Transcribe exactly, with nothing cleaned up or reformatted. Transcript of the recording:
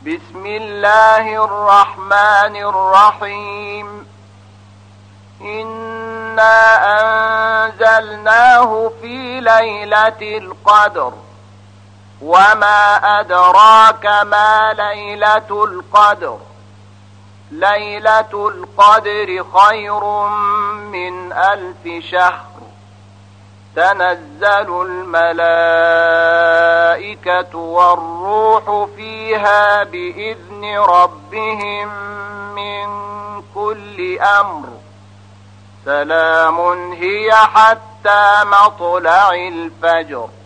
بسم الله الرحمن الرحيم. إنا أنزلناه في ليلة القدر، وما أدراك ما ليلة القدر. ليلة القدر خير من ألف شهر. تنزل الملائكة والروح فيها بإذن ربهم من كل أمر. سلام هي حتى مطلع الفجر.